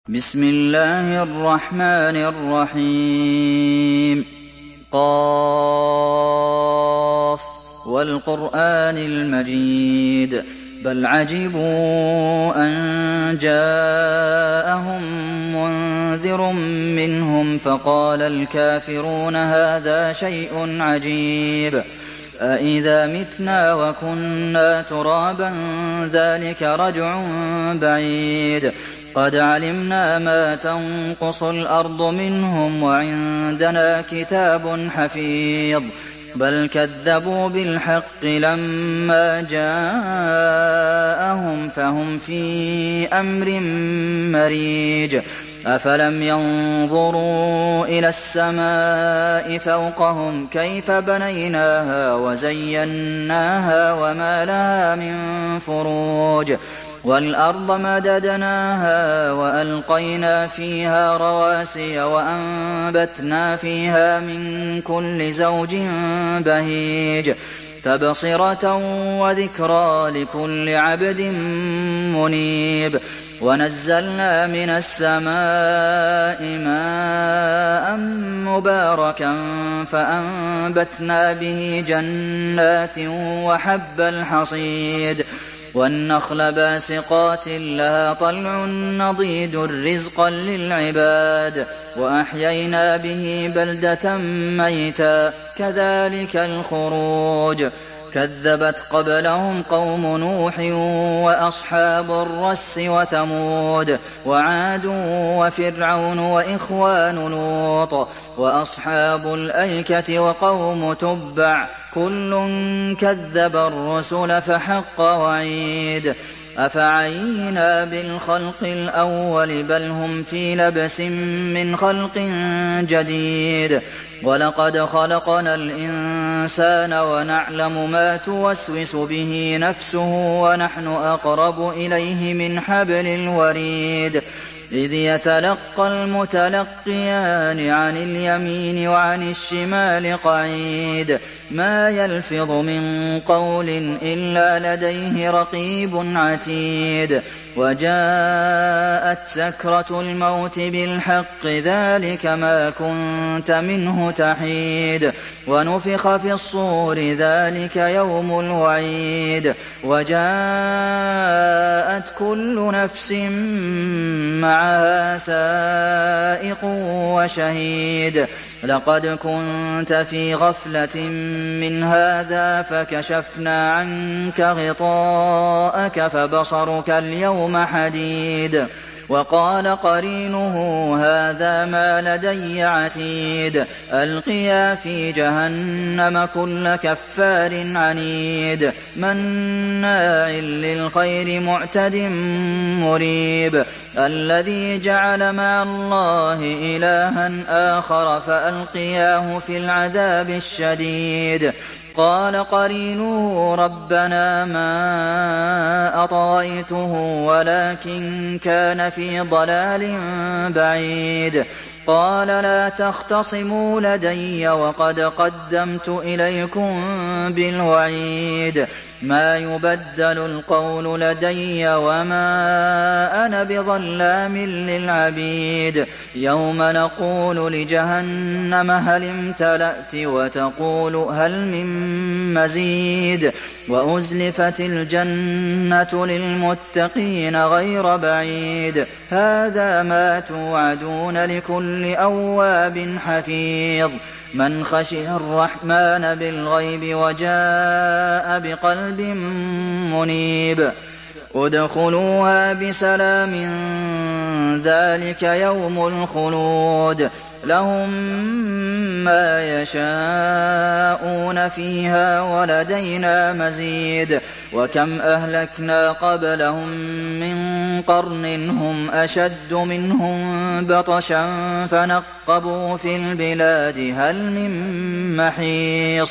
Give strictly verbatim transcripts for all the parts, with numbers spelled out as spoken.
بسم الله الرحمن الرحيم. قاف والقرآن المجيد بل عجبوا أن جاءهم منذر منهم فقال الكافرون هذا شيء عجيب أإذا متنا وكنا ترابا ذلك رجع بعيد قد علمنا ما تنقص الأرض منهم وعندنا كتاب حفيظ بل كذبوا بالحق لما جاءهم فهم في أمر مريج أفلم ينظروا إلى السماء فوقهم كيف بنيناها وزيناها وما لها من فروج والأرض مددناها وألقينا فيها رواسي وأنبتنا فيها من كل زوج بهيج تبصرة وذكرى لكل عبد منيب ونزلنا من السماء ماء مباركا فأنبتنا به جنات وحب الحصيد والنخل باسقات لها طلع نضيد رزقا للعباد وأحيينا به بلدة ميتا كذلك الخروج كذبت قبلهم قوم نوح وأصحاب الرس وثمود وعاد وفرعون وإخوان لوط وأصحاب الأيكة وقوم تبع كل كذب الرسل فحق وعيد أفعينا بالخلق الأول بل هم في لبس من خلق جديد ولقد خلقنا الإنسان ونعلم ما توسوس به نفسه ونحن أقرب إليه من حبل الوريد إذ يتلقى المتلقيان عن اليمين وعن الشمال قعيد ما يلفظ من قول إلا لديه رقيب عتيد وجاءت سكرة الموت بالحق ذلك ما كنت منه تحيد ونفخ في الصور ذلك يوم الوعيد وجاءت كل نفس معها سائق وشهيد لقد كنت في غفلة من هذا فكشفنا عنك غطاءك فبصرك اليوم حديد وقال قرينه هذا ما لدي عتيد ألقيا في جهنم كل كفار عنيد مناع للخير معتد مريب الذي جعل مع الله إلها آخر فألقياه في العذاب الشديد قال قرينه ربنا ما أطغيته ولكن كان في ضلال بعيد قال لا تختصموا لدي وقد قدمت إليكم بالوعيد ما يبدل القول لدي وما أنا بظلام للعبيد يوم نقول لجهنم هل امتلأت وتقول هل من مزيد وأزلفت الجنة للمتقين غير بعيد هذا ما توعدون لكل أواب حفيظ من خشي الرحمن بالغيب وجاء بقلب منيب ادخلوها بسلام ذلك يوم الخلود لهم ما يشاءون فيها ولدينا مزيد وكم أهلكنا قبلهم من قرن هم أشد منهم بطشا فنقبوا في البلاد هل من محيص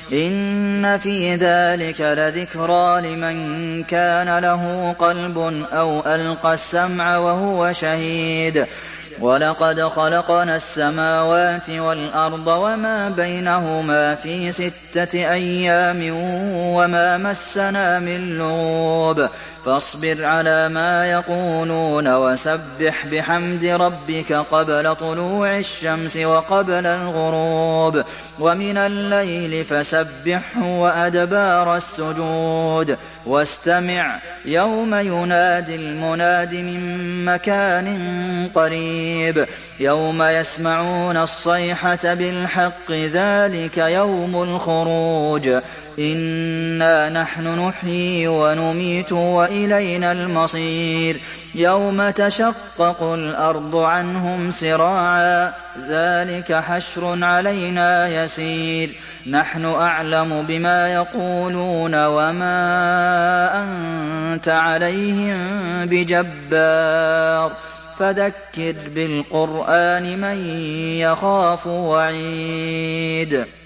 إن في ذلك لذكرى لمن كان له قلب أو ألقى السمع وهو شهيد وَلَقَدْ خَلَقْنَا السَّمَاوَاتِ وَالْأَرْضَ وَمَا بَيْنَهُمَا فِي سِتَّةِ أَيَّامٍ وَمَا مَسَّنَا مِن لُّغُوبٍ فَاصْبِرْ عَلَىٰ مَا يَقُولُونَ وَسَبِّحْ بِحَمْدِ رَبِّكَ قَبْلَ طُلُوعِ الشَّمْسِ وَقَبْلَ الْغُرُوبِ وَمِنَ اللَّيْلِ فَسَبِّحْهُ وَأَدْبَارَ السُّجُودِ وَاسْتَمِعْ يَوْمَ يُنَادِ الْمُنَادِ مِن مَّكَانٍ قَرِيبٍ يَوْمَ يَسْمَعُونَ الصَّيْحَةَ بِالْحَقِّ ذَٰلِكَ يَوْمُ الْخُرُوجِ إِنَّا نَحْنُ نُحْيِي وَنُمِيتُ وَإِلَيْنَا الْمَصِيرُ يَوْمَ تَشَقَّقُ الْأَرْضُ عَنْهُمْ سِرَاعًا ذَٰلِكَ حَشْرٌ عَلَيْنَا يَسِيرٌ نَحْنُ أَعْلَمُ بِمَا يَقُولُونَ وَمَا أَنتَ عَلَيْهِم بِجَبَّارٍ فَذَكِّرْ بِالْقُرْآنِ مَن يَخَافُ وَعِيدِ